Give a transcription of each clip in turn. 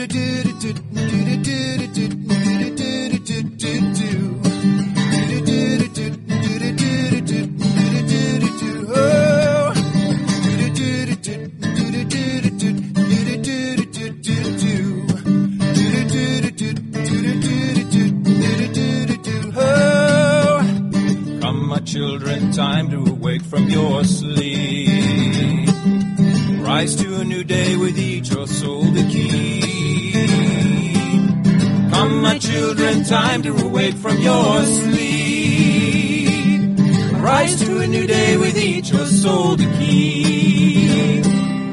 Children, time to awake from your sleep. Rise to a new day with each your soul to keep. Come, my children, time to awake from your sleep. Rise to a new day with each your soul to keep.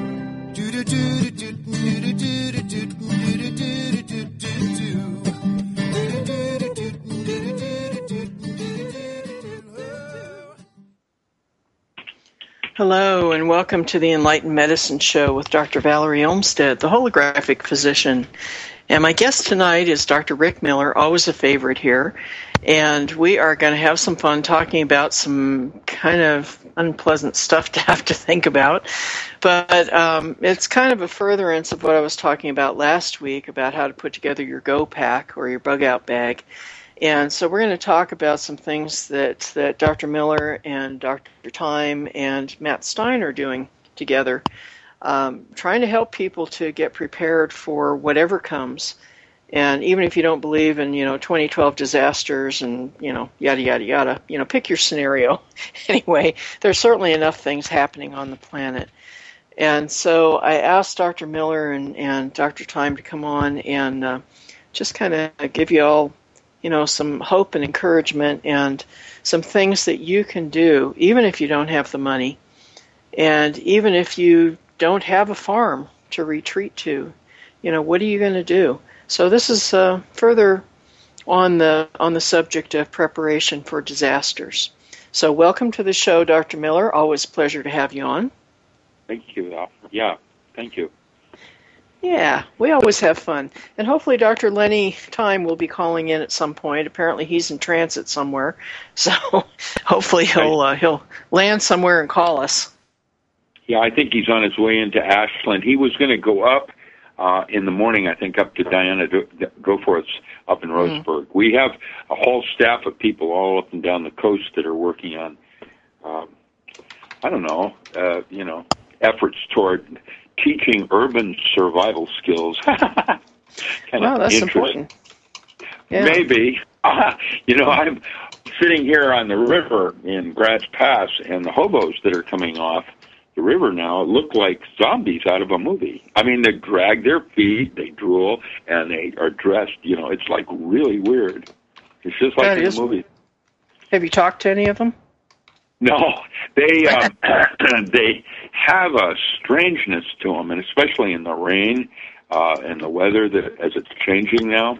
Hello, and welcome to the Enlightened Medicine Show with Dr. Valerie Olmsted, the holographic physician. And my guest tonight is Dr. Rick Miller, always a favorite here. And we are going to have some fun talking about some kind of unpleasant stuff to have to think about. But it's kind of a furtherance of what I was talking about last week about how to put together your Go Pack or your Bug Out Bag. And so we're going to talk about some things that Dr. Miller and Dr. Time and Matt Stein are doing together, trying to help people to get prepared for whatever comes. And even if you don't believe in, 2012 disasters and, yada, yada, yada, pick your scenario. Anyway, there's certainly enough things happening on the planet. And so I asked Dr. Miller and Dr. Time to come on and just kind of give you all some hope and encouragement and some things that you can do, even if you don't have the money, and even if you don't have a farm to retreat to. What are you going to do? So this is further on the subject of preparation for disasters. So welcome to the show, Dr. Miller. Always a pleasure to have you on. Thank you. Yeah, thank you. Yeah, we always have fun. And hopefully Dr. Lenny Time will be calling in at some point. Apparently he's in transit somewhere. So hopefully he'll land somewhere and call us. Yeah, I think he's on his way into Ashland. He was going to go up in the morning, I think, up to Diana Goforth's up in Roseburg. We have a whole staff of people all up and down the coast that are working on, efforts toward teaching urban survival skills. Wow, that's important. Yeah. Maybe. I'm sitting here on the river in Grants Pass, and the hobos that are coming off the river now look like zombies out of a movie. I mean, they drag their feet, they drool, and they are dressed. It's like really weird. It's just like in the movie. Have you talked to any of them? No, they they have a strangeness to them, and especially in the rain and the weather as it's changing now.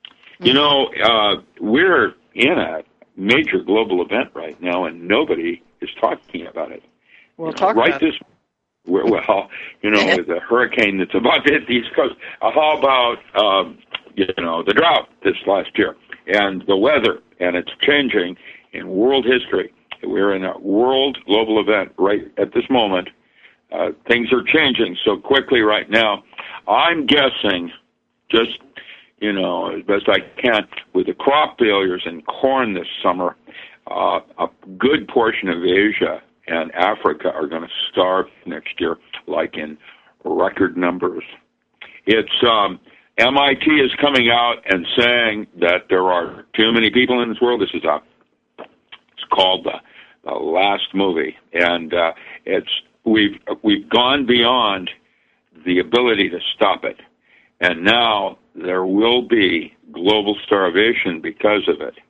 We're in a major global event right now, and nobody is talking about it. Well, talk about it. With a hurricane that's about to hit the East Coast. How about the drought this last year and the weather, and it's changing in world history. We're in a world global event right at this moment. Things are changing so quickly right now. I'm guessing, just, as best I can, with the crop failures in corn this summer, a good portion of Asia and Africa are going to starve next year, like in record numbers. It's MIT is coming out and saying that there are too many people in this world. It's called the last movie, and we've gone beyond the ability to stop it, and now there will be global starvation because of it.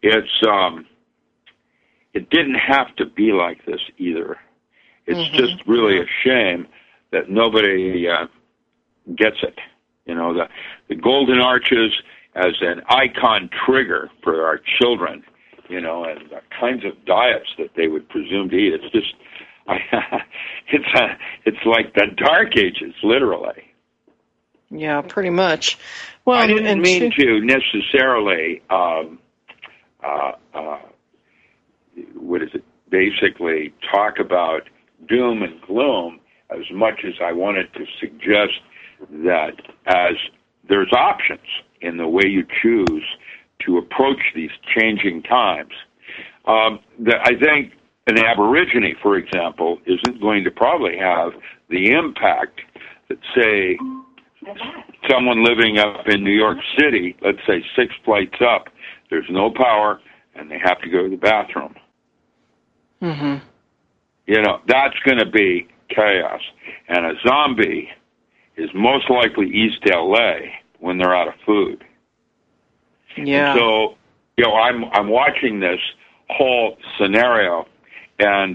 It didn't have to be like this either. It's just really a shame that nobody gets it. The Golden Arches as an icon trigger for our children, and the kinds of diets that they would presume to eat. It's just, it's like the Dark Ages, literally. Yeah, pretty much. Well, I didn't mean to necessarily, basically talk about doom and gloom as much as I wanted to suggest that as there's options in the way you choose to approach these changing times. I think an Aborigine, for example, isn't going to probably have the impact that, say, someone living up in New York City, let's say 6 flights up, there's no power, and they have to go to the bathroom. Mm-hmm. You know, that's going to be chaos. And a zombie is most likely East L.A. when they're out of food. Yeah. And so, you know, I'm watching this whole scenario, and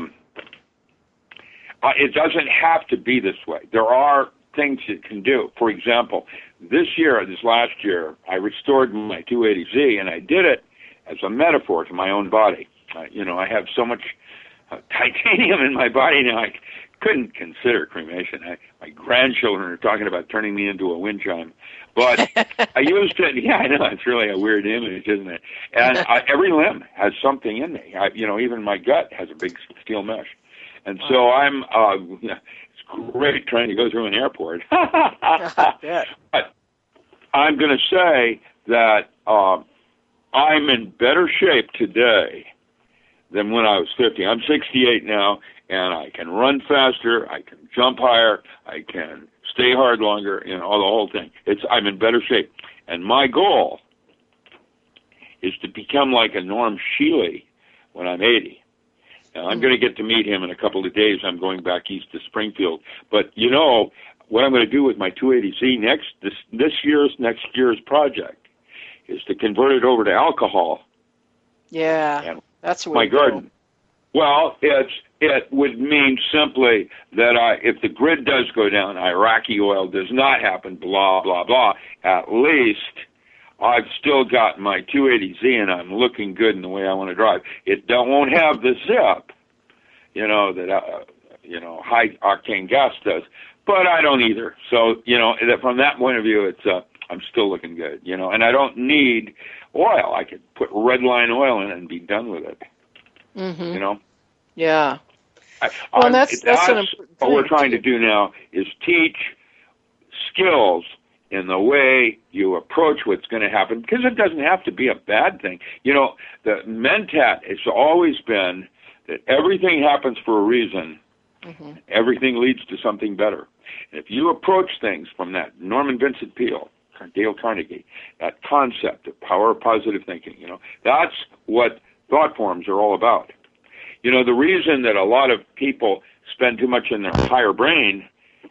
it doesn't have to be this way. There are things you can do. For example, this last year, I restored my 280Z, and I did it as a metaphor to my own body. You know, I have so much titanium in my body now, I couldn't consider cremation. My grandchildren are talking about turning me into a wind chime. But I used it. Yeah, I know. It's really a weird image, isn't it? And every limb has something in me. You know, even my gut has a big steel mesh. And so I'm, it's great trying to go through an airport. But I'm going to say that I'm in better shape today than when I was 50. I'm 68 now, and I can run faster, I can jump higher, I can stay hard longer, you know, the whole thing. I'm in better shape. And my goal is to become like a Norm Shealy when I'm 80. Now, I'm going to get to meet him in a couple of days. I'm going back east to Springfield. But, you know, what I'm going to do with my 280Z next year's project is to convert it over to alcohol. Yeah, and that's my garden. Well, it would mean simply that if the grid does go down, Iraqi oil does not happen, blah, blah, blah, at least I've still got my 280Z and I'm looking good in the way I want to drive. It won't have the zip, you know, that, high octane gas does, but I don't either. So, you know, from that point of view, I'm still looking good, you know, and I don't need oil. I could put red line oil in it and be done with it. Mm-hmm. You know? Yeah. Well, that's an important what we're trying to do now is teach skills in the way you approach what's going to happen, because it doesn't have to be a bad thing. You know, the mentat has always been that everything happens for a reason. Mm-hmm. Everything leads to something better. And if you approach things from that Norman Vincent Peale, Dale Carnegie, that concept of power of positive thinking, you know, that's what thought forms are all about. You know, the reason that a lot of people spend too much in their higher brain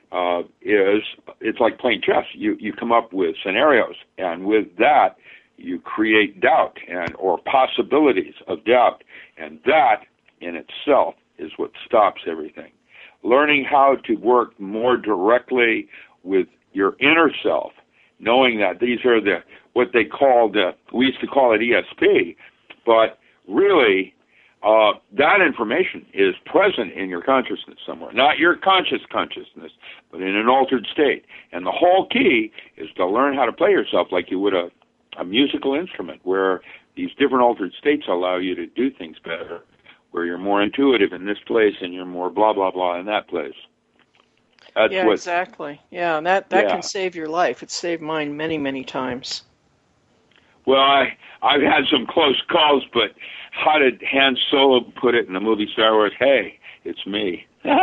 is it's like playing chess. You come up with scenarios, and with that, you create doubt or possibilities of doubt, and that in itself is what stops everything. Learning how to work more directly with your inner self, knowing that these are what they called, we used to call it ESP, but really, that information is present in your consciousness somewhere. Not your consciousness, but in an altered state. And the whole key is to learn how to play yourself like you would a musical instrument, where these different altered states allow you to do things better, where you're more intuitive in this place and you're more blah, blah, blah in that place. Exactly. Yeah, and that can save your life. It's saved mine many, many times. Well, I've had some close calls, but how did Han Solo put it in the movie Star Wars? Hey, it's me.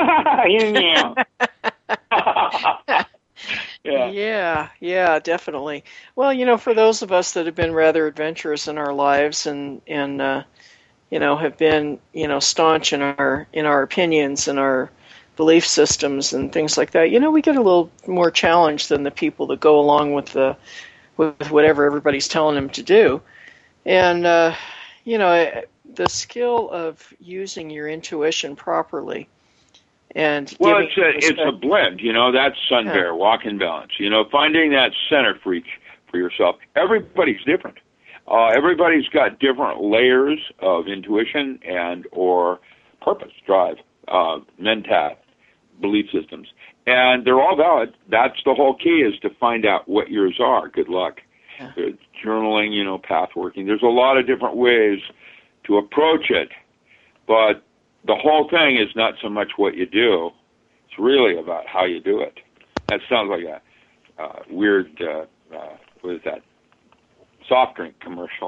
Yeah, definitely. Well, you know, for those of us that have been rather adventurous in our lives and you know, have been, you know, staunch in our opinions and our belief systems and things like that, you know, we get a little more challenged than the people that go along with whatever everybody's telling them to do. And, you know, the skill of using your intuition properly and it's a blend, you know, that's Sun Bear, walk in balance, you know, finding that center for yourself. Everybody's different. Everybody's got different layers of intuition and or purpose, drive, mentat, belief systems. And they're all valid. That's the whole key, is to find out what yours are. Good luck. Yeah. Journaling, you know, path working. There's a lot of different ways to approach it, but the whole thing is not so much what you do. It's really about how you do it. That sounds like a weird, what is that, soft drink commercial.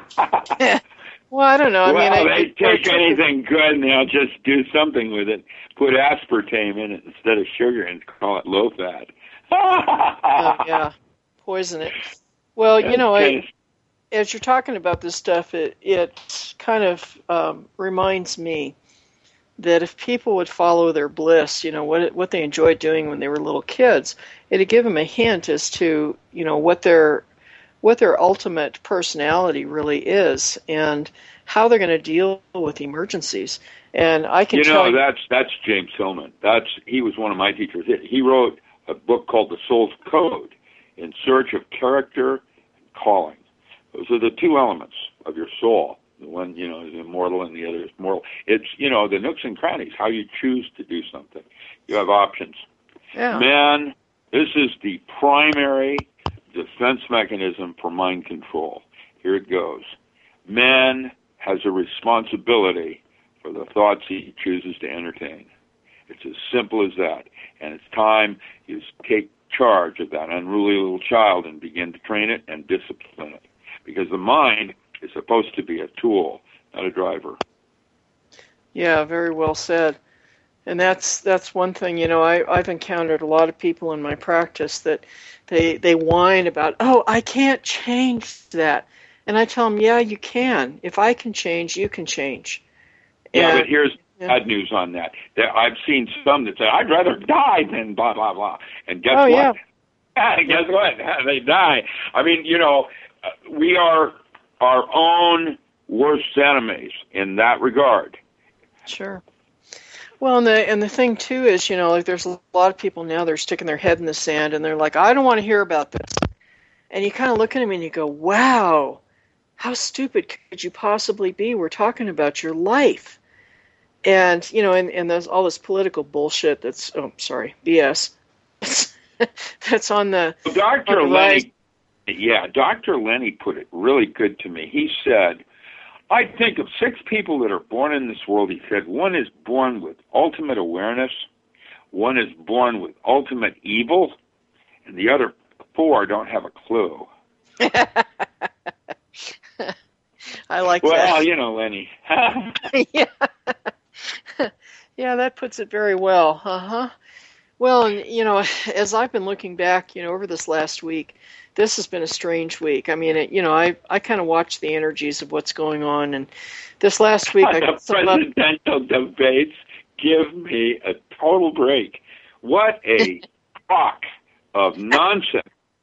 Well, I don't know. They take anything good and they'll just do something with it. Put aspartame in it instead of sugar and call it low fat. Yeah, poison it. Well, as you're talking about this stuff, it kind of reminds me that if people would follow their bliss, what they enjoyed doing when they were little kids, it'd give them a hint as to what their ultimate personality really is and how they're going to deal with emergencies. And I can tell you, that's James Hillman. He was one of my teachers. He wrote a book called The Soul's Code, In Search of Character and Calling. Those are the two elements of your soul. The one, is immortal and the other is mortal. It's, the nooks and crannies, how you choose to do something. You have options. Yeah. Man, this is the primary defense mechanism for mind control. Here it goes. Man has a responsibility for the thoughts he chooses to entertain. It's as simple as that. And it's time you take charge of that unruly little child and begin to train it and discipline it. Because the mind is supposed to be a tool, not a driver. Yeah, very well said. And that's one thing, I've encountered a lot of people in my practice that they whine about, I can't change that. And I tell them, yeah, you can. If I can change, you can change. Yeah, but here's bad news on that. I've seen some that say, I'd rather die than blah, blah, blah. And guess what? Yeah. Guess what? They die. We are our own worst enemies in that regard. Sure. Well, and the thing too is, there's a lot of people now, they're sticking their head in the sand and they're like, I don't want to hear about this. And you kind of look at them and you go, wow, how stupid could you possibly be? We're talking about your life. And, and there's all this political bullshit that's, BS. That's on the... Dr. Lenny, Dr. Lenny put it really good to me. He said, I think of 6 people that are born in this world. He said, one is born with ultimate awareness, one is born with ultimate evil, and the other 4 don't have a clue. I like that. Well, Lenny. Yeah. Yeah, that puts it very well. Uh-huh. Well, and, as I've been looking back, over this last week, this has been a strange week. I mean, I kind of watch the energies of what's going on, and this last week I got some presidential debates give me a total break. What a talk of nonsense.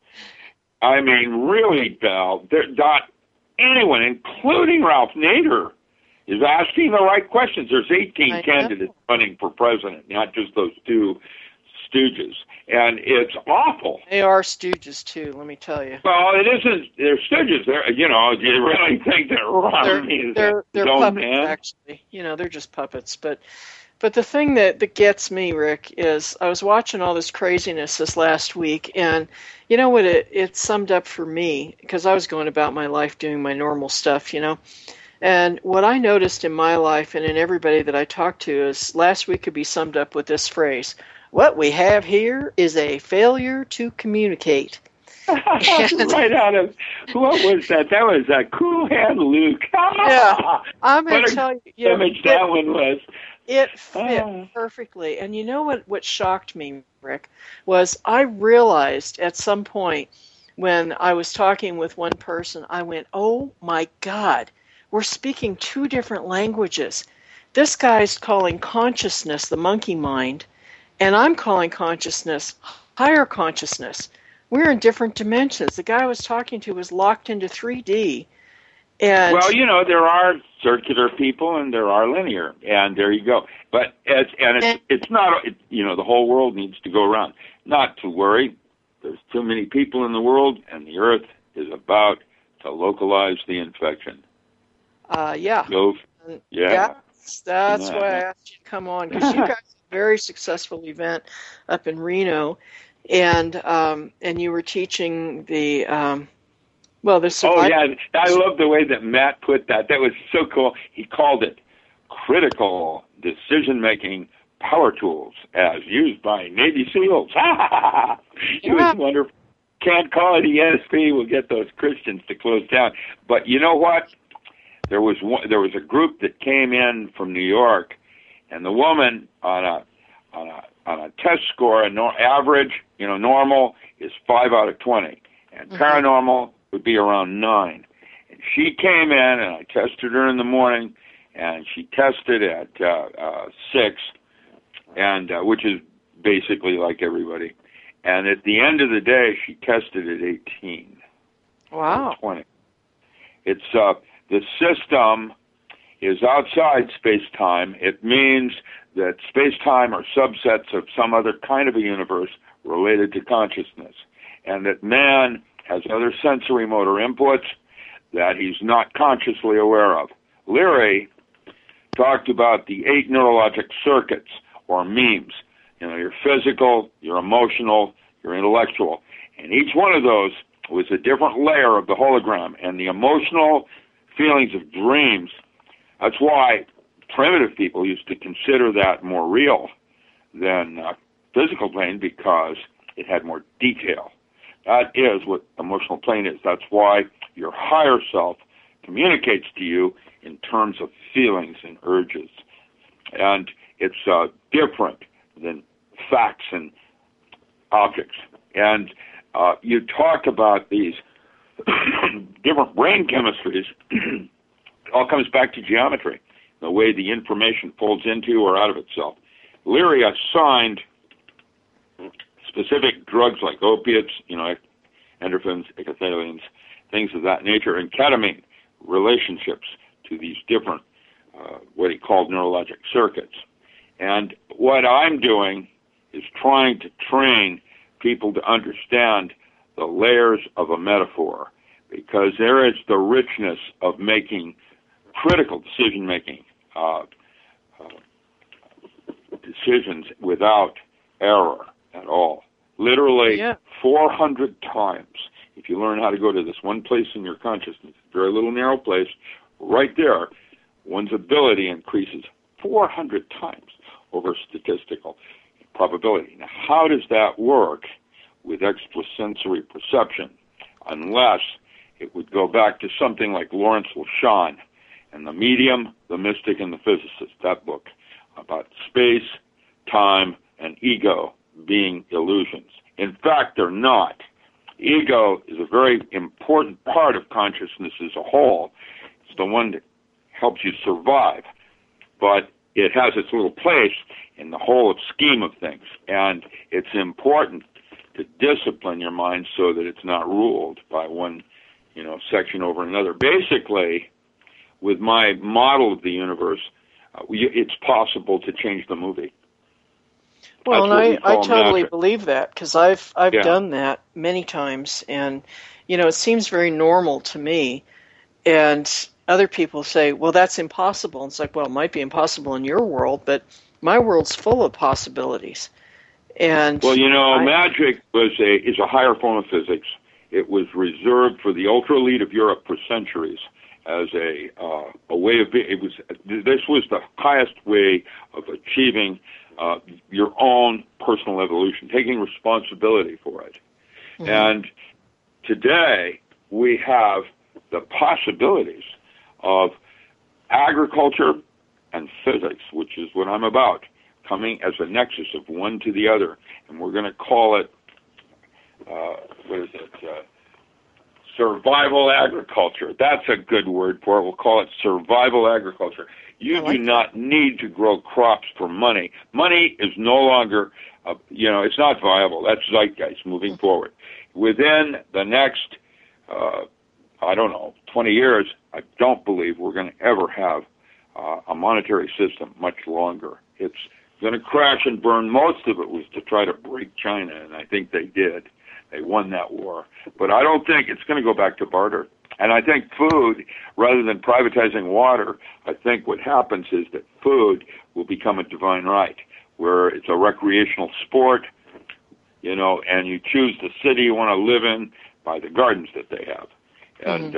I mean, really, Belle, not anyone, including Ralph Nader, is asking the right questions. There's 18 candidates running for president, not just those 2 stooges, and it's awful. They are stooges too, let me tell you. Well, it isn't. They're stooges. They're, do you really think that Romney is they're puppets, man? Actually, they're just puppets. But the thing that gets me, Rick, is I was watching all this craziness this last week, and you know what? It summed up for me because I was going about my life doing my normal stuff, And what I noticed in my life and in everybody that I talked to is last week could be summed up with this phrase. What we have here is a failure to communicate. Right out of, what was that? That was Cool Hand Luke. Yeah, I'm going to tell you. Image that one was. It fit perfectly. And you know what shocked me, Rick, was I realized at some point when I was talking with one person, I went, oh my God, we're speaking 2 different languages. This guy's calling consciousness the monkey mind, and I'm calling consciousness higher consciousness. We're in different dimensions. The guy I was talking to was locked into 3D. And well, there are circular people and there are linear, and there you go. But it's not, the whole world needs to go around. Not to worry. There's too many people in the world, and the Earth is about to localize the infection. Yeah. That's why I asked you to come on, because you guys had a very successful event up in Reno, and you were teaching the survival. Oh yeah, I love the way that Matt put that. That was so cool. He called it critical decision making power tools as used by Navy SEALs. It was wonderful. Can't call it ESP. We'll get those Christians to close down. But you know what? There was a group that came in from New York, and the woman on a test score, average, normal is 5 out of 20, and paranormal would be around 9. And she came in, and I tested her in the morning, and she tested at 6, and which is basically like everybody. And at the end of the day, she tested at 18. Wow. 20. It's the system is outside space-time. It means that space-time are subsets of some other kind of a universe related to consciousness, and that man has other sensory motor inputs that he's not consciously aware of. Leary talked about the 8 neurologic circuits, or memes. Your physical, your emotional, your intellectual. And each one of those was a different layer of the hologram. And the emotional feelings of dreams, that's why primitive people used to consider that more real than physical plane, because it had more detail. That is what emotional plane is. That's why your higher self communicates to you in terms of feelings and urges. And it's different than facts and objects. And you talk about these different brain chemistries. It all comes back to geometry, the way the information folds into or out of itself. Leary assigned specific drugs like opiates, endorphins, ecothaliones, things of that nature, and ketamine relationships to these different, what he called neurologic circuits. And what I'm doing is trying to train people to understand the layers of a metaphor, because there is the richness of making critical decision-making decisions without error at all. Literally 400 times. If you learn how to go to this one place in your consciousness, very little narrow place, right there, one's ability increases 400 times over statistical probability. Now, how does that work with extrasensory perception, unless it would go back to something like Lawrence LeShan and The Medium, the Mystic, and the Physicist, that book about space, time, and ego being illusions. In fact, they're not. Ego is a very important part of consciousness as a whole. It's the one that helps you survive, but it has its little place in the whole scheme of things, and it's important to discipline your mind so that it's not ruled by one, section over another. Basically, with my model of the universe, it's possible to change the movie. Well, and I totally believe that, because I've done that many times, and it seems very normal to me. And other people say, "Well, that's impossible." And it's like, well, it might be impossible in your world, but my world's full of possibilities. And magic is a higher form of physics. It was reserved for the ultra elite of Europe for centuries as a way of being. This was the highest way of achieving your own personal evolution, taking responsibility for it. Mm-hmm. And today we have the possibilities of agriculture and physics, which is what I'm about, coming as a nexus of one to the other. And we're going to call it, survival agriculture. That's a good word for it. We'll call it survival agriculture. You do not need to grow crops for money. Money is no longer, it's not viable. That's zeitgeist moving forward. Within the next, 20 years, I don't believe we're going to ever have a monetary system much longer. It's going to crash and burn. Most of it was to try to break China, and I think they did. They won that war. But I don't think it's going to go back to barter. And I think food, rather than privatizing water, I think what happens is that food will become a divine right, where it's a recreational sport, and you choose the city you want to live in by the gardens that they have. And,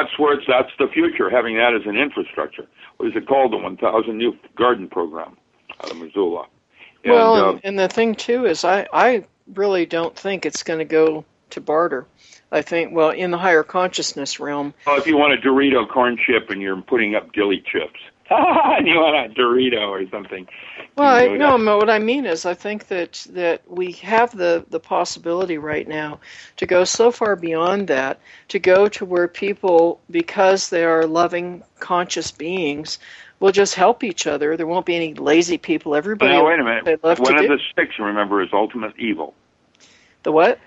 that's the future, having that as an infrastructure. What is it called? The 1,000 New Garden Program. out of Missoula. Well, and the thing, too, is I really don't think it's going to go to barter. I think, well, in the higher consciousness realm. Well, if you want a Dorito corn chip and you're putting up dilly chips, and you want a Dorito or something. Well, no, what I mean is I think that we have the possibility right now to go so far beyond that, to go to where people, because they are loving, conscious beings, will just help each other. There won't be any lazy people. Everybody. Now, wait a minute. One of the six, remember, is ultimate evil. The what?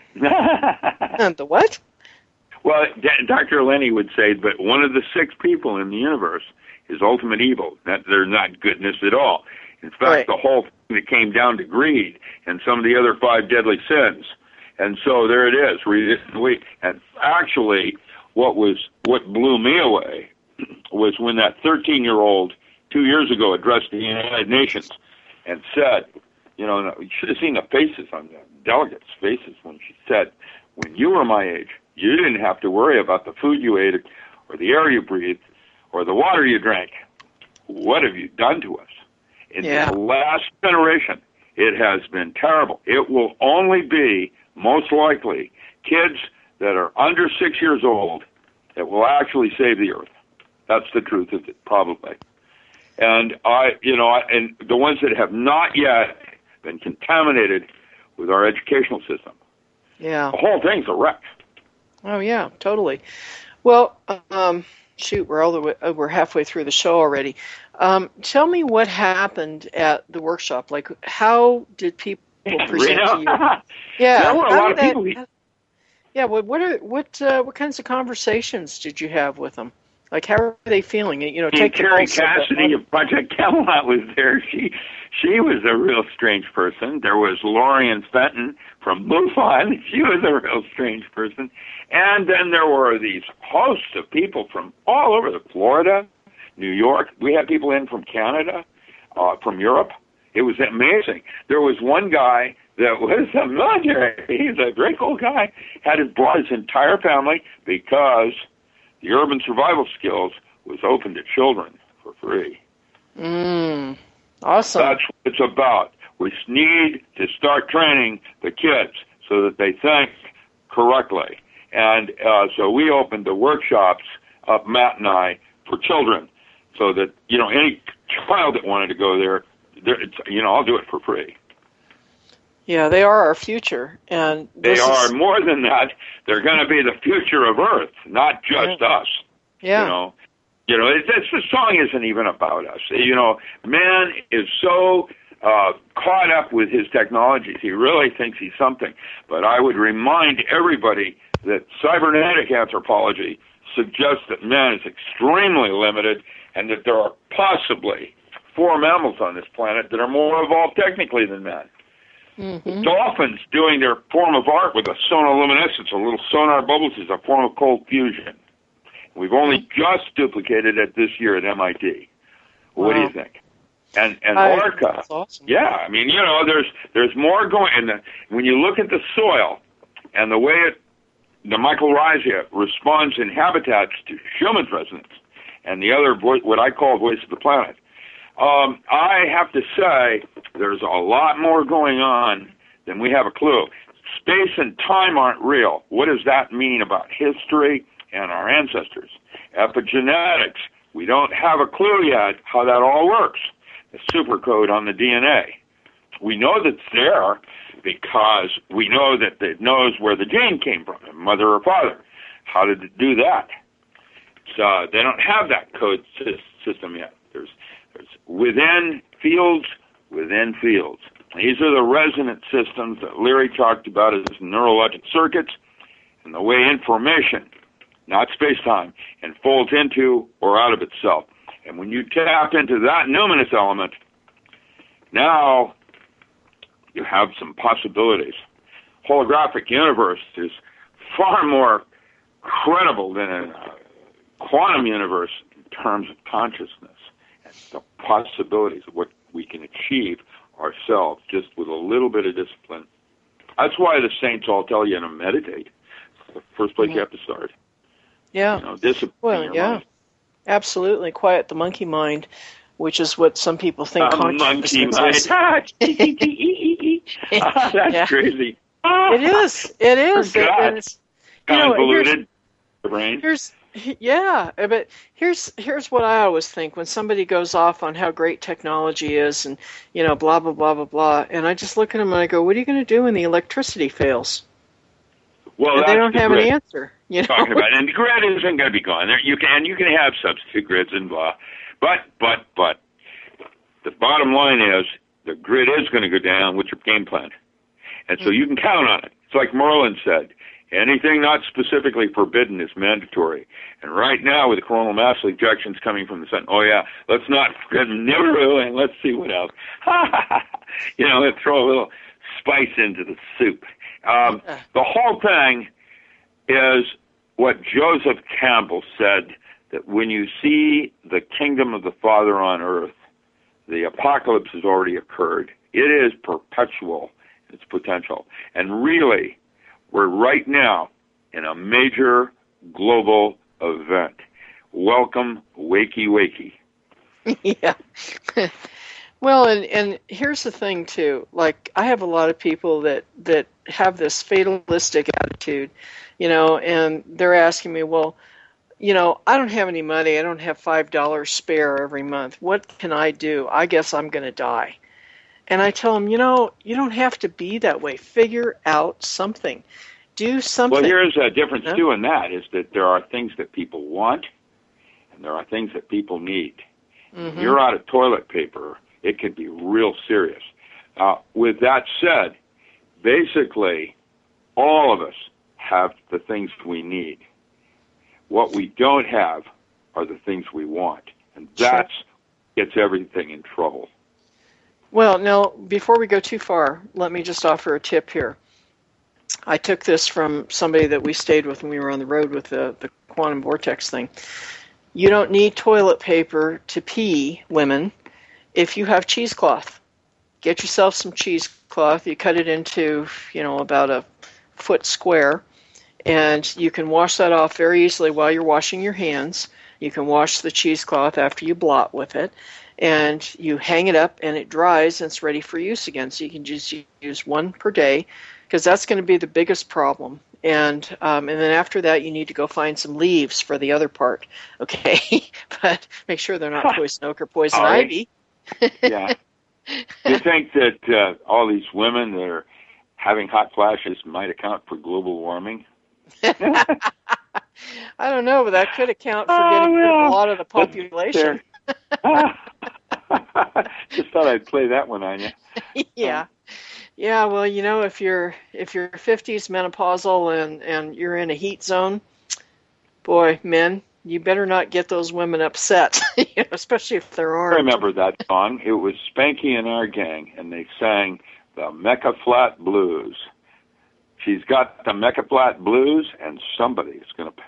The what? Well, Dr. Lenny would say that one of the six people in the universe is ultimate evil. That they're not goodness at all. In fact, right. The whole thing that came down to greed and some of the other 5 deadly sins. And so there it is. And actually, what blew me away was when that 13-year-old 2 years ago addressed the United Nations and said, you should have seen the faces on the delegates' faces when she said, when you were my age, you didn't have to worry about the food you ate or the air you breathed or the water you drank. What have you done to us? In the last generation, it has been terrible. It will only be, most likely, kids that are under 6 years old that will actually save the earth. That's the truth of it, probably. And and the ones that have not yet been contaminated with our educational system. Yeah. The whole thing's a wreck. Oh yeah, totally. Well, shoot, we're halfway through the show already. Tell me what happened at the workshop. Like, how did people present to you? Yeah, there were a lot of people. Yeah, what kinds of conversations did you have with them? Like, how are they feeling? Take Terry Cassidy of Project Camelot was there. She was a real strange person. There was Lorian Fenton from MUFON. She was a real strange person. And then there were these hosts of people from all over Florida, New York. We had people in from Canada, from Europe. It was amazing. There was one guy that was a military. He's a great cool guy. Brought his entire family because the urban survival skills was open to children for free. Awesome. That's what it's about. We need to start training the kids so that they think correctly. And so we opened the workshops up, Matt and I, for children, so that, any child that wanted to go there, I'll do it for free. Yeah, they are our future. And they are more than that. They're going to be the future of Earth, not just us. Yeah. The song isn't even about us. Man is so caught up with his technologies. He really thinks he's something. But I would remind everybody that cybernetic anthropology suggests that man is extremely limited and that there are possibly 4 mammals on this planet that are more evolved technically than man. Mm-hmm. Dolphins doing their form of art with a sonoluminescence, a little sonar bubbles, is a form of cold fusion. We've only just duplicated it this year at MIT. What do you think? And Orca, that's awesome. Yeah, there's more going. And when you look at the soil and the way the mycorrhiza responds in habitats to Schumann's resonance and the other what I call voice of the planet, I have to say there's a lot more going on than we have a clue. Space and time aren't real. What does that mean about history and our ancestors? Epigenetics, we don't have a clue yet how that all works. The supercode on the DNA. We know that it's there because we know that it knows where the gene came from, mother or father. How did it do that? So they don't have that code system yet. There's within fields within fields. These are the resonant systems that Leary talked about as neurologic circuits and the way information, not space-time, unfolds into or out of itself. And when you tap into that numinous element, now you have some possibilities. Holographic universe is far more credible than a quantum universe in terms of consciousness and the possibilities of what we can achieve ourselves just with a little bit of discipline. That's why the saints all tell you to meditate. It's the first place you have to start. Yeah. Discipline your mind. Absolutely. Quiet the monkey mind. which is what some people think monkey mind. is. That's Yeah. crazy. It is. It is. God. It's, you know, Convoluted brain. but here's what I always think when somebody goes off on how great technology is and, you know, blah, blah, blah, blah, blah. And I just look at them and I go, what are you going to do when the electricity fails? Well, And that's they don't the have grid an answer. You know? talking about, and the grid isn't going to be gone. You can have substitute grids and blah, but the bottom line is the grid is going to go down with your game plan, and so you can count on it. It's like Merlin said. Anything not specifically forbidden is mandatory. And right now, with the coronal mass ejections coming from the sun, let's not forget Nibiru, and let's see what else. You know, let's throw a little spice into the soup. The whole thing is what Joseph Campbell said, that when you see the kingdom of the Father on earth, the apocalypse has already occurred. It is perpetual in its potential. And really, we're right now in a major global event. Welcome, wakey, wakey. Yeah. Well, and here's the thing, too. Like, I have a lot of people that have this fatalistic attitude, you know, and they're asking me, well, you know, I don't have any money. I don't have $5 spare every month. What can I do? I guess I'm going to die. And I tell them, you know, you don't have to be that way. Figure out something. Do something. Well, here's a difference, too, in that, is that there are things that people want, and there are things that people need. Mm-hmm. If you're out of toilet paper, it could be real serious. With that said, basically, all of us have the things we need. What we don't have are the things we want, and that gets everything in trouble. Well, now, before we go too far, let me just offer a tip here. I took this from somebody that we stayed with when we were on the road with the quantum vortex thing. You don't need toilet paper to pee, women, if you have cheesecloth. Get yourself some cheesecloth. You cut it into, you know, about a foot square, and you can wash that off very easily while you're washing your hands. You can wash the cheesecloth after you blot with it, and you hang it up, and it dries, and it's ready for use again. So you can just use one per day, because that's going to be the biggest problem. And then after that, you need to go find some leaves for the other part, okay? But make sure they're not poison oak or poison ivy. Yeah. You think that all these women that are having hot flashes might account for global warming? I don't know, but that could account for getting rid of a lot of the population. Just thought I'd play that one on you. Yeah. Yeah, well, you know, if you're 50s menopausal and you're in a heat zone, boy, men, you better not get those women upset, you know, especially if they're orange. I remember that song. It was Spanky and our gang, and they sang the Mecca Flat Blues. She's got the Mecca Flat Blues, and somebody's going to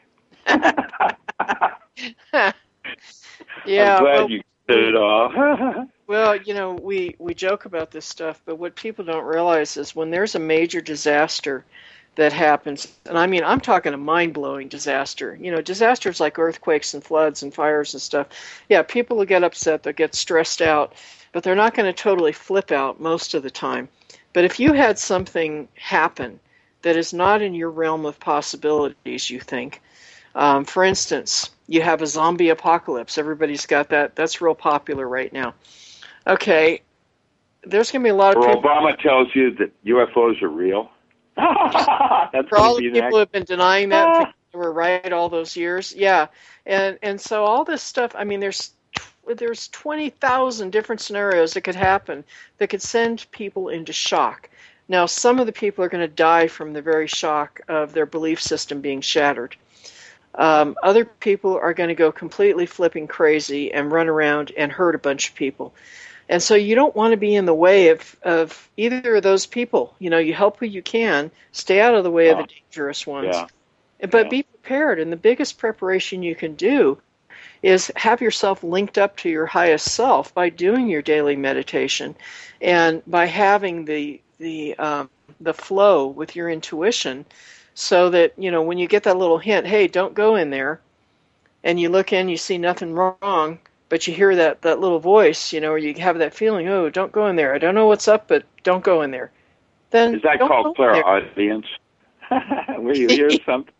pay. Yeah, I'm glad you did it all. Well, you know, we joke about this stuff, but what people don't realize is when there's a major disaster that happens, and I mean, I'm talking a mind-blowing disaster, you know, disasters like earthquakes and floods and fires and stuff, yeah, people will get upset, they'll get stressed out, but they're not going to totally flip out most of the time. But if you had something happen that is not in your realm of possibilities, you think, for instance, you have a zombie apocalypse, everybody's got that, that's real popular right now. Okay, there's going to be a lot of people... Obama tells you that UFOs are real. That's for all the people who have been denying that and thinking they were right all those years, yeah. And so all this stuff, I mean, there's 20,000 different scenarios that could happen that could send people into shock. Now, some of the people are going to die from the very shock of their belief system being shattered. Other people are going to go completely flipping crazy and run around and hurt a bunch of people. And so you don't want to be in the way of either of those people. You know, you help who you can, stay out of the way of the dangerous ones. Yeah. But be prepared. And the biggest preparation you can do is have yourself linked up to your highest self by doing your daily meditation and by having the flow with your intuition, so that, you know, when you get that little hint, hey, don't go in there, and you look in, you see nothing wrong, but you hear that little voice, or you have that feeling, oh, don't go in there. I don't know what's up, but don't go in there. Then is that called clairaudience? Where you hear something?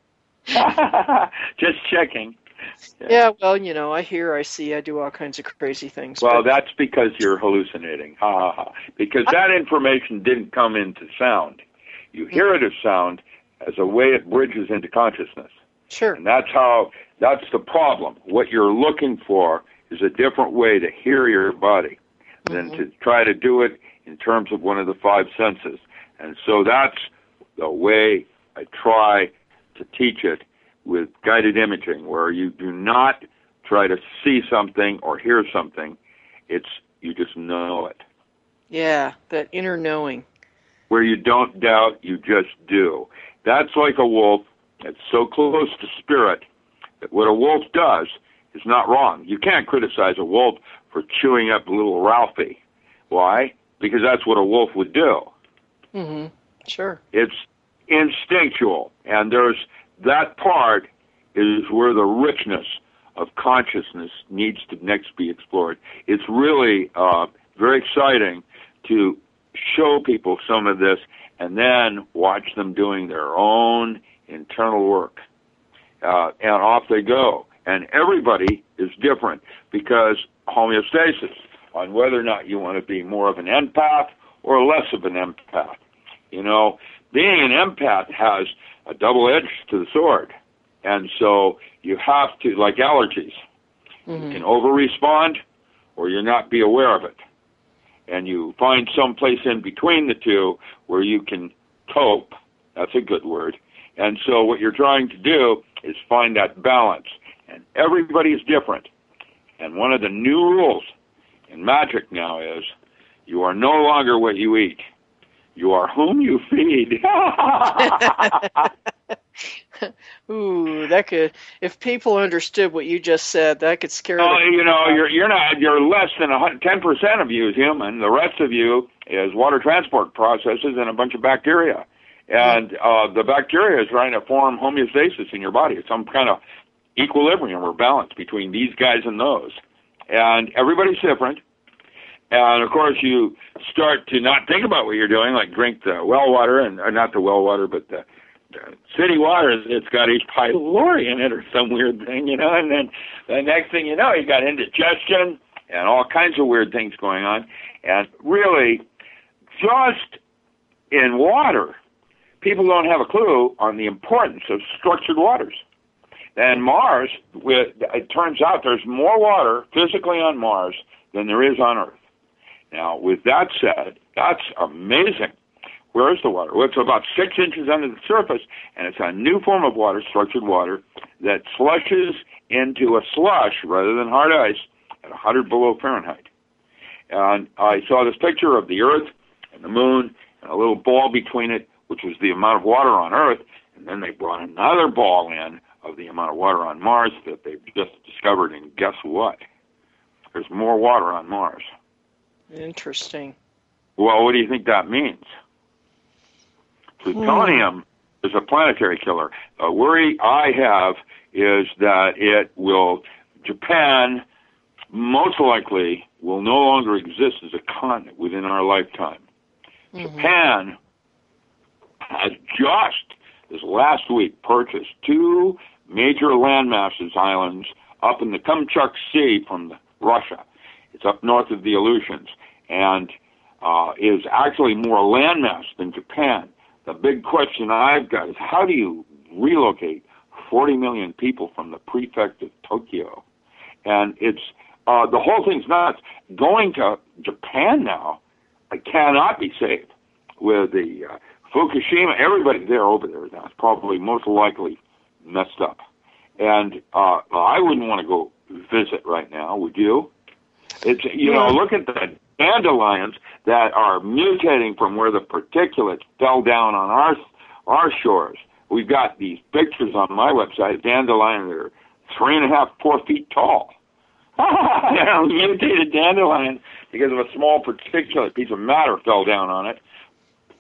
Just checking. Yeah, well, I hear, I see, I do all kinds of crazy things. Well, that's because you're hallucinating. Ha ha ha. Because that information didn't come into sound. You hear it as sound as a way it bridges into consciousness. Sure. And that's the problem. What you're looking for is a different way to hear your body than to try to do it in terms of one of the five senses. And so that's the way I try to teach it with guided imaging, where you do not try to see something or hear something. You just know it. Yeah, that inner knowing. Where you don't doubt, you just do. That's like a wolf. It's so close to spirit that what a wolf does is not wrong. You can't criticize a wolf for chewing up little Ralphie. Why? Because that's what a wolf would do. Mm-hmm. Sure. It's instinctual, and that part is where the richness of consciousness needs to next be explored. It's really very exciting to show people some of this and then watch them doing their own internal work. And off they go. And everybody is different because homeostasis on whether or not you want to be more of an empath or less of an empath. Being an empath has a double edge to the sword. And so you have to, like allergies, you can over-respond or you not be aware of it. And you find some place in between the two where you can cope. That's a good word. And so what you're trying to do is find that balance. And everybody is different. And one of the new rules in magic now is you are no longer what you eat. You are whom you feed. Ooh, that could, if people understood what you just said, that could scare them. You're less than 10% of you is human. The rest of you is water transport processes and a bunch of bacteria. And the bacteria is trying to form homeostasis in your body. It's some kind of equilibrium or balance between these guys and those. And everybody's different. And, of course, you start to not think about what you're doing, like drink the well water, and not the well water, but the city water. It's got H. pylori in it or some weird thing, and then the next thing you know, you got indigestion and all kinds of weird things going on. And really, just in water, people don't have a clue on the importance of structured waters. And Mars, it turns out there's more water physically on Mars than there is on Earth. Now, with that said, that's amazing. Where is the water? Well, it's about 6 inches under the surface, and it's a new form of water, structured water, that slushes into a slush rather than hard ice at 100 below Fahrenheit. And I saw this picture of the Earth and the Moon and a little ball between it, which was the amount of water on Earth, and then they brought another ball in of the amount of water on Mars that they've just discovered, and guess what? There's more water on Mars. Interesting. Well, what do you think that means? Plutonium is a planetary killer. A worry I have is that Japan most likely will no longer exist as a continent within our lifetime. Japan has just, this last week, purchased 2 major landmasses islands up in the Kamchatka Sea from Russia. It's up north of the Aleutians, and is actually more landmass than Japan. The big question I've got is, how do you relocate 40 million people from the prefect of Tokyo? And it's the whole thing's nuts. Going to Japan now, I cannot be safe with the Fukushima. Everybody over there now is probably most likely messed up. And I wouldn't want to go visit right now, would you? It's look at the dandelions that are mutating from where the particulates fell down on our shores. We've got these pictures on my website of dandelions that are 3.5, 4 feet tall. Mutated dandelion because of a small particulate piece of matter fell down on it,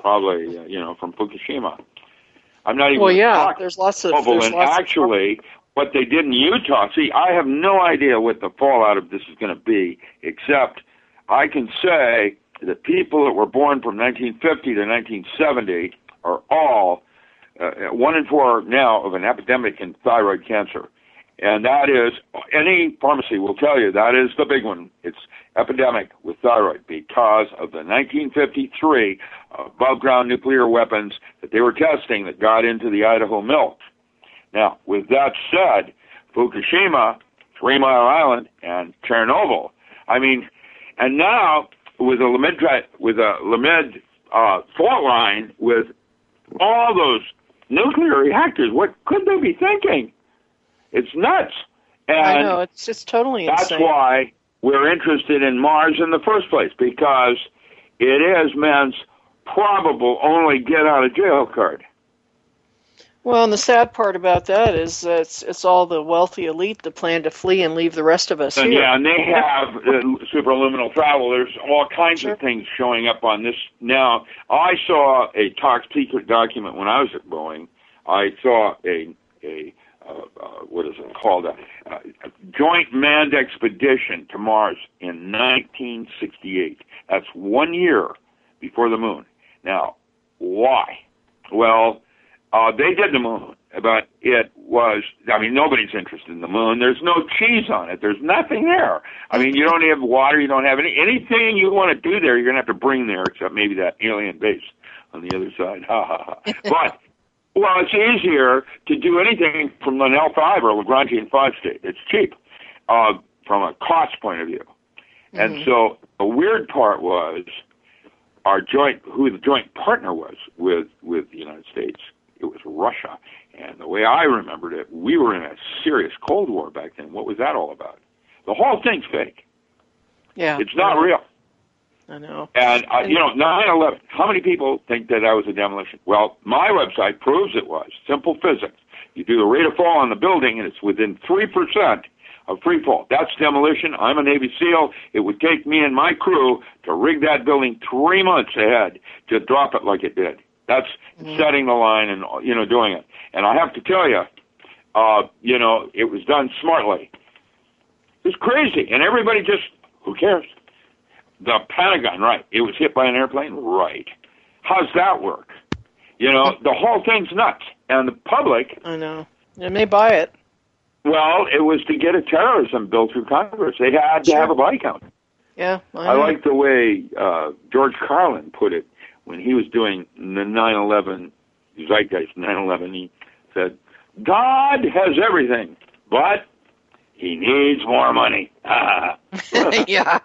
probably from Fukushima. I'm not even. Well, yeah, there's lots of. And actually, what they did in Utah. See, I have no idea what the fallout of this is going to be, except I can say that people that were born from 1950 to 1970 are all 1 in 4 now of an epidemic in thyroid cancer. And that is, any pharmacy will tell you that is the big one. It's epidemic with thyroid because of the 1953 above-ground nuclear weapons that they were testing that got into the Idaho milk. Now, with that said, Fukushima, 3 Mile Island, and Chernobyl, I mean, and now with a Lamid fault line with all those nuclear reactors, what could they be thinking? It's nuts. And I know, it's just totally insane. That's why we're interested in Mars in the first place, because it is man's probable only get-out-of-jail card. Well, and the sad part about that is it's all the wealthy elite that plan to flee and leave the rest of us here. Yeah, and they have superluminal travel. There's all kinds of things showing up on this now. I saw a top secret document when I was at Boeing. I saw a what is it called? A joint manned expedition to Mars in 1968. That's 1 year before the moon. Now, why? Well, they did the moon, but it was, I mean, nobody's interested in the moon. There's no cheese on it. There's nothing there. I mean, you don't have water. You don't have anything you want to do there, you're going to have to bring there, except maybe that alien base on the other side. Ha, ha, ha. But, well, it's easier to do anything from an L5 or Lagrangian 5 state. It's cheap from a cost point of view. Mm-hmm. And so the weird part was who the joint partner was with the United States. It was Russia. And the way I remembered it, we were in a serious Cold War back then. What was that all about? The whole thing's fake. Yeah. It's not real. I know. And, 9/11, how many people think that was a demolition? Well, my website proves it was. Simple physics. You do the rate of fall on the building, and it's within 3% of free fall. That's demolition. I'm a Navy SEAL. It would take me and my crew to rig that building 3 months ahead to drop it like it did. That's setting the line and, doing it. And I have to tell you, it was done smartly. It was crazy. And everybody just, who cares? The Pentagon, right. It was hit by an airplane? Right. How's that work? The whole thing's nuts. And the public... I know. They may buy it. Well, it was to get a terrorism bill through Congress. They had to have a body count. Yeah, I like the way George Carlin put it when he was doing the 9/11 Zeitgeist 9/11. He said, "God has everything, but he needs more money." Yeah.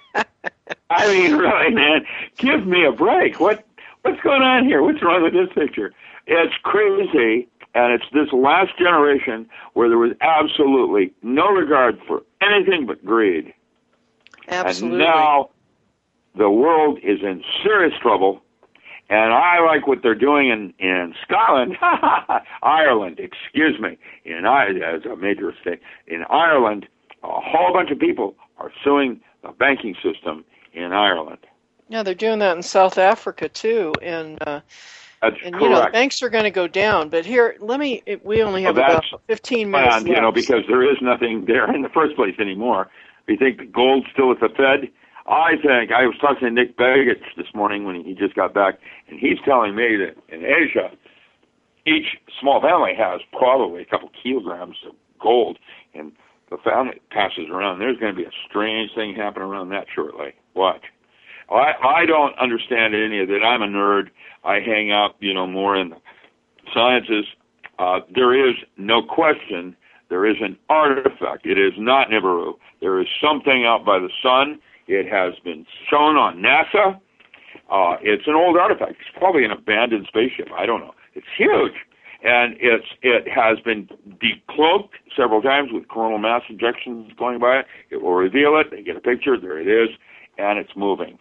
I mean, really, man, give me a break. What's going on here? What's wrong with this picture? It's crazy. And it's this last generation where there was absolutely no regard for anything but greed. Absolutely. And now the world is in serious trouble. And I like what they're doing in Scotland, Ireland, excuse me, as a major state. In Ireland, a whole bunch of people are suing the banking system in Ireland. Yeah, they're doing that in South Africa, too. And that's the correct. banks are going to go down. But here, we only have about 15 minutes left. Because there is nothing there in the first place anymore. You think the gold's still at the Fed? I was talking to Nick Begich this morning when he just got back, and he's telling me that in Asia, each small family has probably a couple kilograms of gold, and the family passes around. There's going to be a strange thing happen around that shortly. Watch. I don't understand any of it. I'm a nerd. I hang out, more in the sciences. There is no question there is an artifact. It is not Nibiru. There is something out by the sun. It has been shown on NASA. It's an old artifact. It's probably an abandoned spaceship. I don't know. It's huge. And it has been decloaked several times with coronal mass ejections going by it. It will reveal it. They get a picture. There it is. And it's moving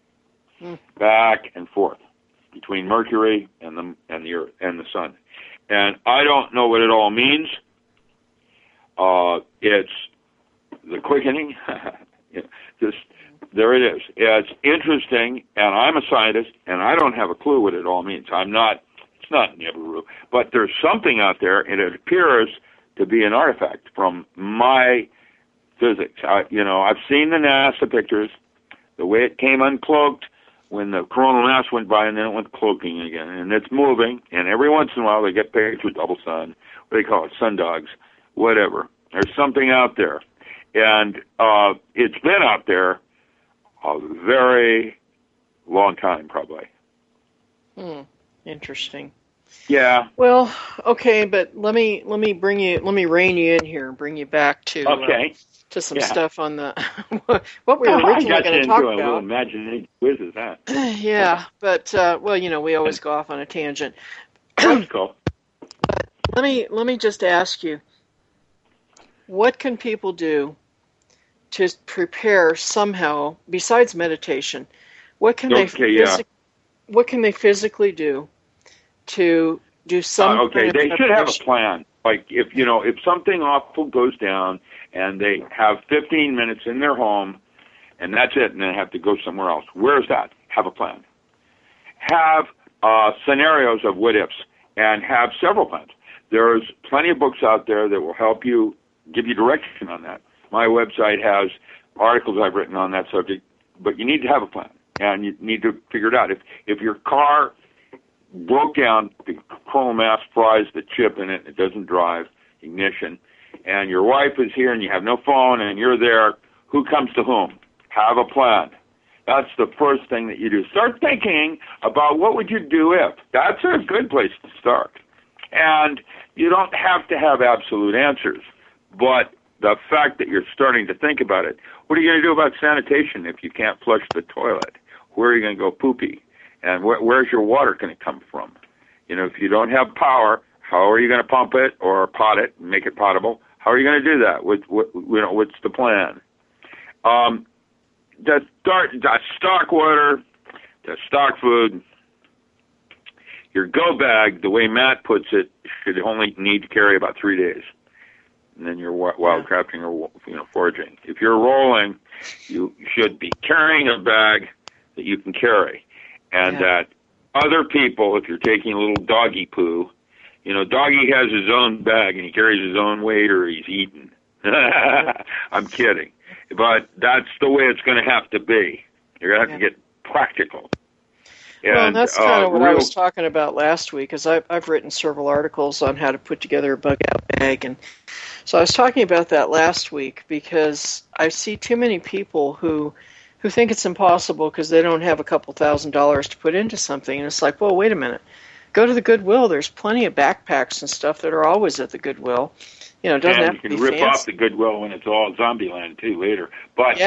back and forth between Mercury and the Earth and the Sun. And I don't know what it all means. It's the quickening. There it is. It's interesting, and I'm a scientist, and I don't have a clue what it all means. It's not Nibiru, but there's something out there, and it appears to be an artifact from my physics. I've seen the NASA pictures, the way it came uncloaked when the coronal mass went by, and then it went cloaking again, and it's moving, and every once in a while they get pictures with double sun, what do they call it, sundogs, whatever. There's something out there, and it's been out there a very long time, probably. Interesting. Yeah. Well, okay, but let me rein you in here and bring you back to some stuff on the what we were originally going to talk about. A little imagination quizzes, huh? Yeah, but we always go off on a tangent. That's cool. But let me just ask you, what can people do to prepare somehow besides meditation? What can they physically do to do some? They should have a plan. Like if something awful goes down and they have 15 minutes in their home and that's it, and they have to go somewhere else. Where's that? Have a plan. Have scenarios of what ifs, and have several plans. There's plenty of books out there that will help you, give you direction on that. My website has articles I've written on that subject, but you need to have a plan, and you need to figure it out. If your car broke down, the coronal mass fries the chip in it, it doesn't drive, ignition, and your wife is here and you have no phone and you're there, who comes to whom? Have a plan. That's the first thing that you do. Start thinking about what would you do if. That's a good place to start. And you don't have to have absolute answers, but the fact that you're starting to think about it. What are you going to do about sanitation if you can't flush the toilet? Where are you going to go poopy? And where's your water going to come from? If you don't have power, how are you going to pump it or pot it and make it potable? How are you going to do that? What's the plan? To stock water, to stock food. Your go bag, the way Matt puts it, should only need to carry about 3 days. And then you're wildcrafting or foraging. If you're rolling, you should be carrying a bag that you can carry. And that other people, if you're taking a little doggy poo, doggy has his own bag and he carries his own weight or he's eaten. I'm kidding. But that's the way it's going to have to be. You're going to have to get practical. And that's kind of what I was talking about last week, because I've written several articles on how to put together a bug-out bag. And so I was talking about that last week because I see too many people who think it's impossible because they don't have a couple $1,000s to put into something. And it's like, well, wait a minute. Go to the Goodwill. There's plenty of backpacks and stuff that are always at the Goodwill. It doesn't have to be fancy. You can rip off the Goodwill when it's all Zombieland, too, later. But,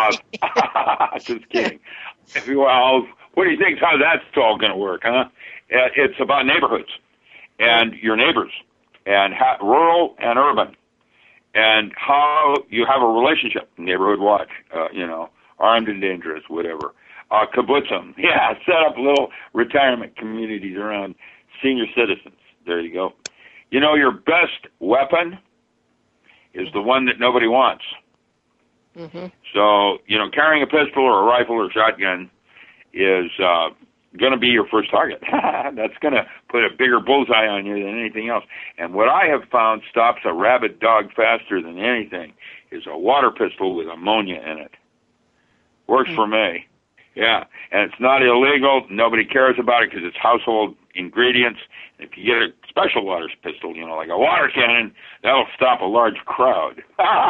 just kidding. Well, what do you think how that's all going to work, huh? It's about neighborhoods and your neighbors and rural and urban and how you have a relationship. Neighborhood watch, armed and dangerous, whatever. Kibbutzim. Yeah, set up little retirement communities around senior citizens. There you go. Your best weapon is the one that nobody wants. Mm-hmm. So, carrying a pistol or a rifle or shotgun is going to be your first target. That's going to put a bigger bullseye on you than anything else. And what I have found stops a rabid dog faster than anything is a water pistol with ammonia in it. Works for me. Yeah, and it's not illegal. Nobody cares about it because it's household ingredients. If you get a special water pistol, like a water cannon, that'll stop a large crowd.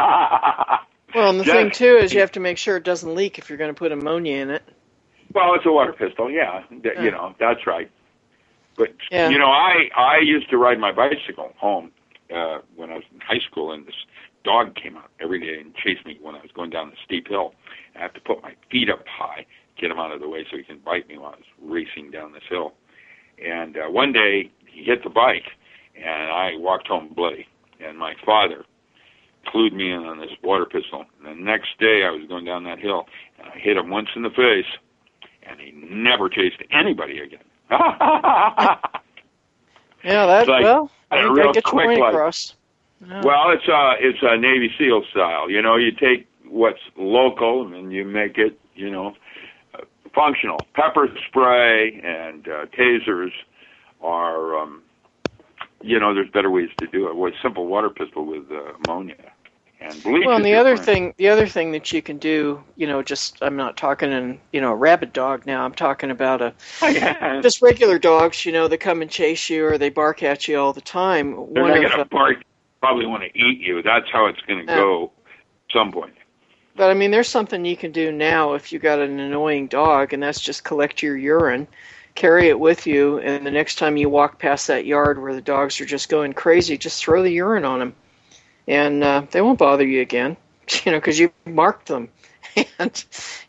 Well, and the thing, too, is you have to make sure it doesn't leak if you're going to put ammonia in it. Well, it's a water pistol, yeah. That's right. But, I used to ride my bicycle home when I was in high school, and this dog came out every day and chased me when I was going down the steep hill. I have to put my feet up high, get him out of the way so he can bite me while I was racing down this hill. And one day, he hit the bike, and I walked home bloody. And my father clued me in on this water pistol. And the next day, I was going down that hill, and I hit him once in the face, and he never chased anybody again. Yeah, that's like, you gotta get your point across. Yeah. Well, it's a Navy SEAL style. You take what's local and you make it, functional. Pepper spray and tasers are there's better ways to do it. Well, a simple water pistol with ammonia and bleach. Well, and the other thing that you can do, I'm not talking a rabid dog now. I'm talking about just regular dogs, that come and chase you or they bark at you all the time. They're not going to bark. Probably want to eat you. That's how it's going to go at some point. But, there's something you can do now if you got an annoying dog, and that's just collect your urine, carry it with you, and the next time you walk past that yard where the dogs are just going crazy, just throw the urine on them. And they won't bother you again, because you marked them. And,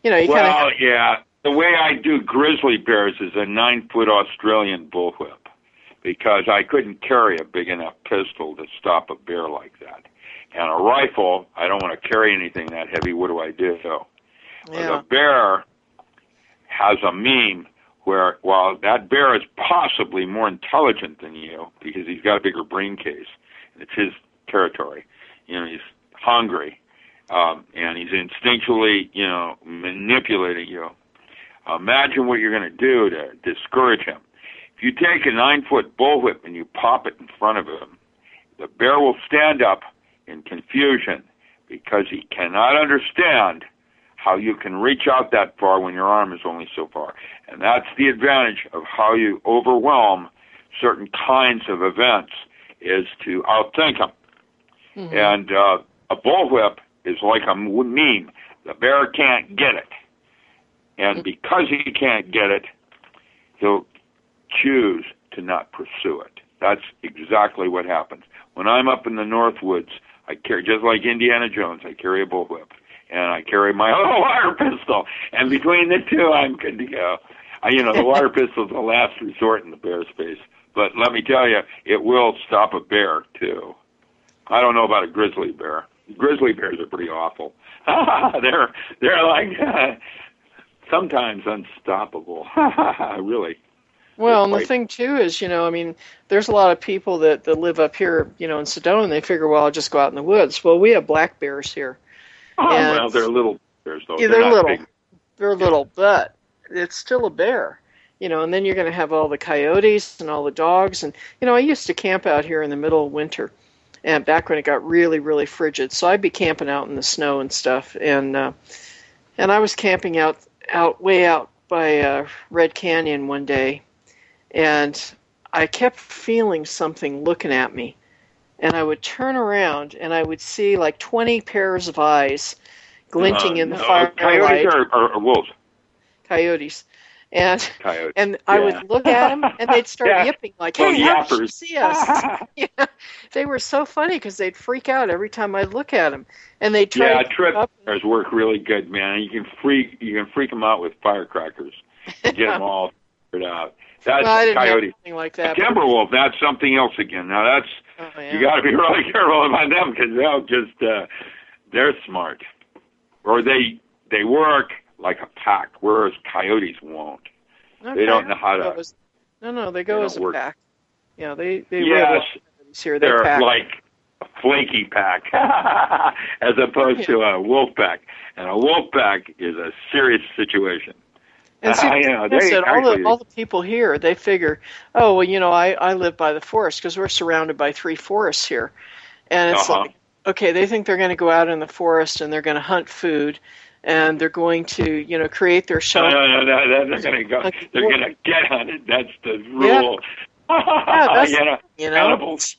yeah. The way I do grizzly bears is a 9-foot Australian bullwhip, because I couldn't carry a big enough pistol to stop a bear like that. And a rifle, I don't want to carry anything that heavy. What do I do? Yeah. The bear has a meme where, while that bear is possibly more intelligent than you because he's got a bigger brain case, and it's his territory. He's hungry, and he's instinctually, manipulating you. Imagine what you're going to do to discourage him. If you take a 9-foot bullwhip and you pop it in front of him, the bear will stand up in confusion because he cannot understand how you can reach out that far when your arm is only so far. And that's the advantage of how you overwhelm certain kinds of events, is to outthink them. Mm-hmm. And a bullwhip is like a meme. The bear can't get it. And because he can't get it, he'll choose to not pursue it. That's exactly what happens. When I'm up in the North Woods, I carry, just like Indiana Jones, I carry a bullwhip. And I carry my little water pistol. And between the two, I'm good to go. The water pistol is the last resort in the bear space. But let me tell you, it will stop a bear, too. I don't know about a grizzly bear. Grizzly bears are pretty awful. They're like sometimes unstoppable. Really. Well, and the thing, too, is, there's a lot of people that live up here, in Sedona, and they figure, well, I'll just go out in the woods. Well, we have black bears here. Well, they're little bears, though. Yeah, they're little. Big. They're little, but it's still a bear. And then you're going to have all the coyotes and all the dogs. And, I used to camp out here in the middle of winter, and back when it got really, really frigid. So I'd be camping out in the snow and stuff. And I was camping way out by Red Canyon one day, and I kept feeling something looking at me. And I would turn around, and I would see like 20 pairs of eyes glinting in the firelight. Coyotes or wolves? Coyotes. And Coyotes. And I would look at them, and they'd start yipping like, hey, how did you see us? Yeah. They were so funny because they'd freak out every time I'd look at them. And they'd try to trip bears work really good, man. You can freak them out with firecrackers and get them all figured out. That's coyote. Like that, Timberwolf, that's something else again. Now you got to be really careful about them because they'll just they're smart, or they work like a pack, whereas coyotes won't. Okay. They don't know how to. They go as a pack. Yeah, they yes, here. They're pack. like a flaky pack as opposed to a wolf pack, and a wolf pack is a serious situation. And see, all the people here, they figure, oh, well, I live by the forest because we're surrounded by 3 forests here. And it's like, okay, they think they're going to go out in the forest and they're going to hunt food and they're going to, create their shelter. No, they're going to go. They're going to get hunted. That's the rule. Yeah, animals.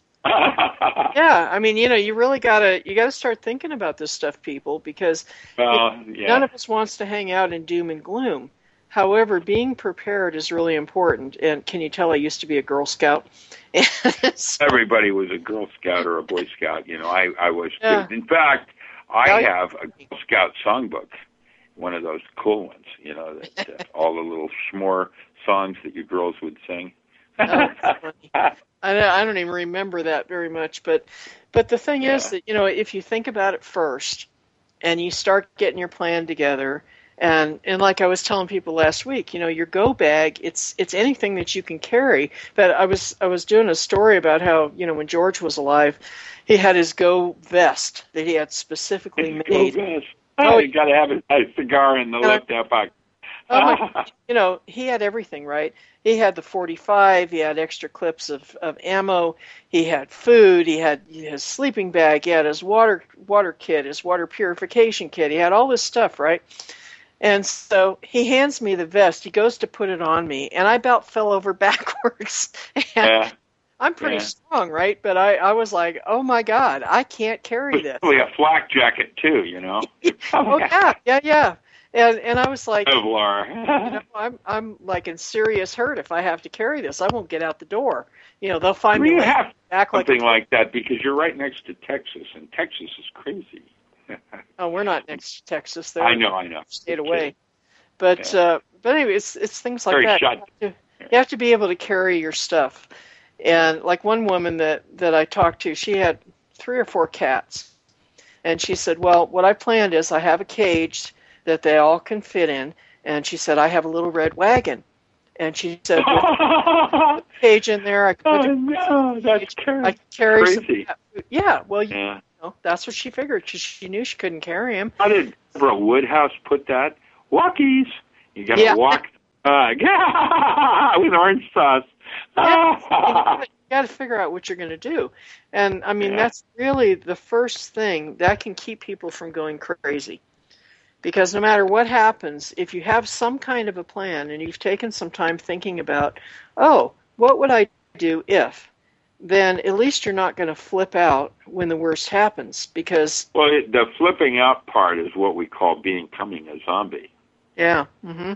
Yeah, you really gotta start thinking about this stuff, people, because none of us wants to hang out in doom and gloom. However, being prepared is really important. And can you tell I used to be a Girl Scout? Everybody was a Girl Scout or a Boy Scout. I was too. In fact, I have a Girl Scout songbook, one of those cool ones, that all the little s'more songs that you girls would sing. That's funny. I don't even remember that very much. But the thing is that, if you think about it first and you start getting your plan together, and like I was telling people last week, your go bag, it's anything that you can carry. But I was doing a story about how, when George was alive, he had his go vest that he had specifically made. Go vest. You got to have a cigar in the left pocket. Oh my, he had everything, right? He had the 45, he had extra clips of ammo, he had food, he had his sleeping bag, he had his water kit, his water purification kit, he had all this stuff, right? And so he hands me the vest, he goes to put it on me, and I about fell over backwards. And I'm pretty strong, right? But I was like, oh my God, I can't carry this. Really a flak jacket too, Oh yeah. And I was like, Kevlar. I'm like in serious hurt if I have to carry this. I won't get out the door. They'll find me back something like that because you're right next to Texas, and Texas is crazy. Oh, we're not next to Texas. There, I know. Stayed away. But anyway, it's things like that. You have to be able to carry your stuff. And like one woman that I talked to, she had 3 or 4 cats, and she said, "Well, what I planned is I have a cage that they all can fit in." And she said, "I have a little red wagon." And she said, "With the cage in there, I could that's I could carry crazy. some cat food." Yeah, well, that's what she figured because she knew she couldn't carry him. How did Deborah Woodhouse put that? Walkies. You got to walk with orange sauce. You got to figure out what you're going to do. And, I mean, that's really the first thing that can keep people from going crazy. Because no matter what happens, if you have some kind of a plan and you've taken some time thinking about, what would I do if, then at least you're not going to flip out when the worst happens. Because the flipping out part is what we call becoming a zombie. Yeah. Mm-hmm.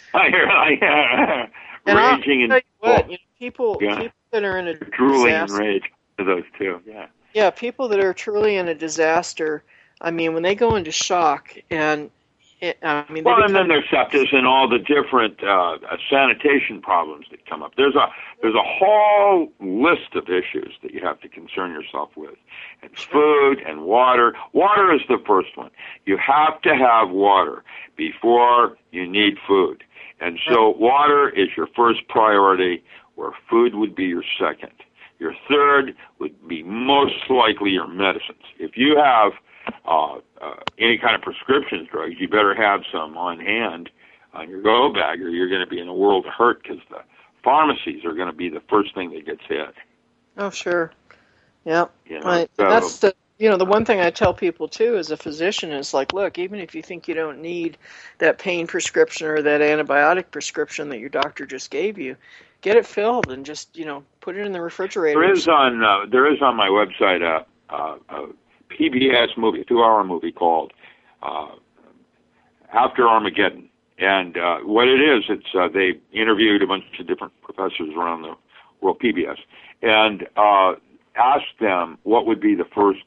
Raging and people that are in a drooling disaster, and rage to those two. Yeah. Yeah, people that are truly in a disaster. I mean, when they go into shock, and and then there's sepsis and all the different sanitation problems that come up. There's a whole list of issues that you have to concern yourself with, and food and water. Water is the first one. You have to have water before you need food, and so water is your first priority, where food would be your second. Your third would be most likely your medicines. If you have any kind of prescription drugs, you better have some on hand on your go bag, or you're going to be in a world of hurt because the pharmacies are going to be the first thing that gets hit. Oh, sure. Yeah. That's the one thing I tell people too as a physician is like, look, even if you think you don't need that pain prescription or that antibiotic prescription that your doctor just gave you, get it filled and just put it in the refrigerator. There is on my website a PBS movie, a 2-hour movie called After Armageddon, and what it is, it's they interviewed a bunch of different professors around the world, PBS, and asked them what would be the first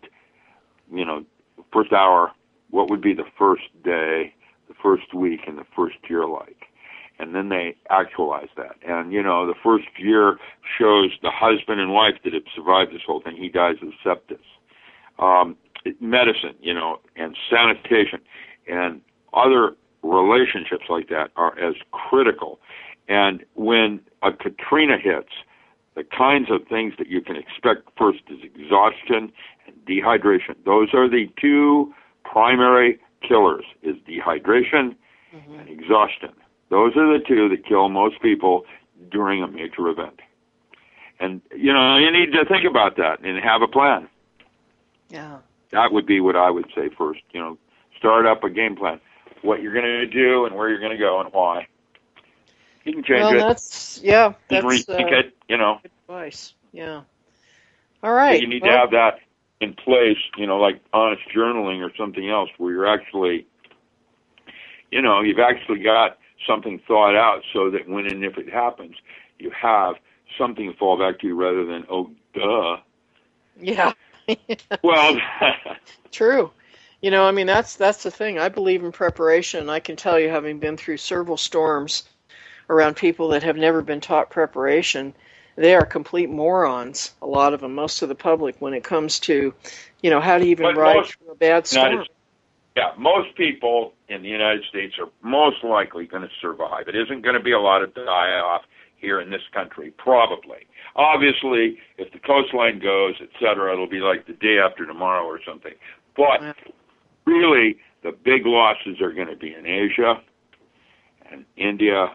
hour, what would be the first day, the first week, and the first year like. And then they actualize that. And, the first year shows the husband and wife that have survived this whole thing. He dies of sepsis. Medicine, and sanitation and other relationships like that are as critical. And when a Katrina hits, the kinds of things that you can expect first is exhaustion and dehydration. Those are the 2 primary killers, is dehydration and exhaustion. Those are the 2 that kill most people during a major event. And, you need to think about that and have a plan. Yeah. That would be what I would say first. Start up a game plan. What you're going to do and where you're going to go and why. You can change it. That's rethink it, good advice. Yeah. All right. You need to have that in place, like honest journaling or something else where you're actually, you've actually got something thought out so that when and if it happens, you have something to fall back to rather than, oh, duh. Yeah. Well, true. That's the thing. I believe in preparation. I can tell you, having been through several storms around people that have never been taught preparation, they are complete morons, a lot of them, most of the public, when it comes to, how to even ride through a bad storm. Most people in the United States are most likely going to survive. It isn't going to be a lot of die-off here in this country, probably. Obviously, if the coastline goes, et cetera, it'll be like the day after tomorrow or something. But really, the big losses are going to be in Asia and India,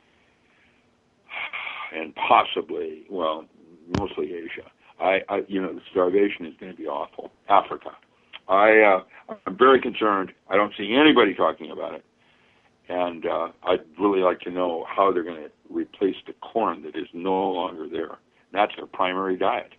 and possibly, well, mostly Asia. The starvation is going to be awful. Africa. I'm very concerned. I don't see anybody talking about it. And I'd really like to know how they're going to replace the corn that is no longer there. And that's their primary diet.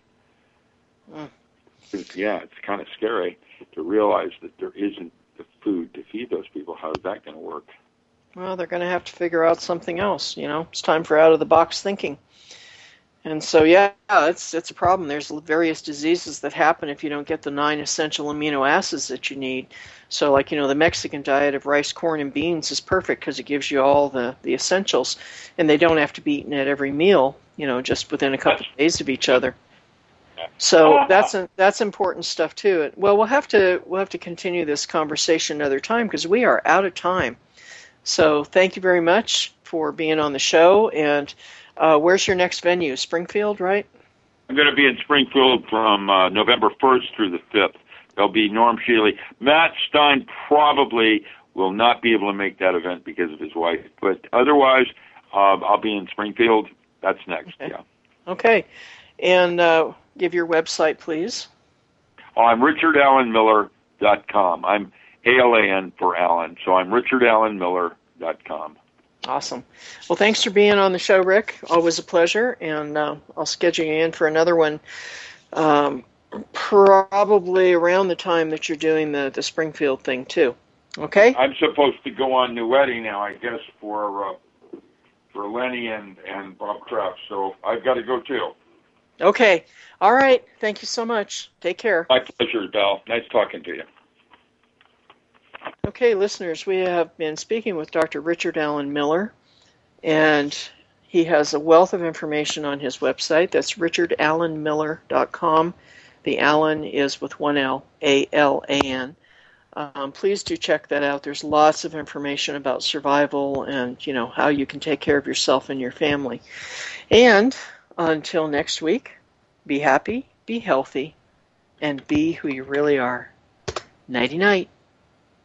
Yeah, it's kind of scary to realize that there isn't the food to feed those people. How is that going to work? Well, they're going to have to figure out something else. It's time for out-of-the-box thinking. And so, yeah, it's a problem. There's various diseases that happen if you don't get the 9 essential amino acids that you need. So, the Mexican diet of rice, corn, and beans is perfect because it gives you all the essentials, and they don't have to be eaten at every meal, just within a couple of days of each other. So that's important stuff too. Well, we'll have to continue this conversation another time because we are out of time. So thank you very much for being on the show. And where's your next venue? Springfield, right? I'm going to be in Springfield from November 1st through the 5th. There'll be Norm Shealy. Matt Stein probably will not be able to make that event because of his wife. But otherwise, I'll be in Springfield. That's next, okay. Yeah. Okay. And give your website, please. I'm RichardAllenMiller.com. I'm ALAN for Allen, so I'm RichardAllenMiller.com. Awesome. Well, thanks for being on the show, Rick. Always a pleasure, and I'll schedule you in for another one probably around the time that you're doing the Springfield thing, too. Okay? I'm supposed to go on Nuetti now, I guess, for Lenny and Bob Kraft, so I've got to go, too. Okay. All right. Thank you so much. Take care. My pleasure, Val. Nice talking to you. Okay, listeners, we have been speaking with Dr. Richard Allen Miller, and he has a wealth of information on his website. That's richardallenmiller.com. The Allen is with one L, A-L-A-N. Please do check that out. There's lots of information about survival and, how you can take care of yourself and your family. And until next week, be happy, be healthy, and be who you really are. Nighty-night.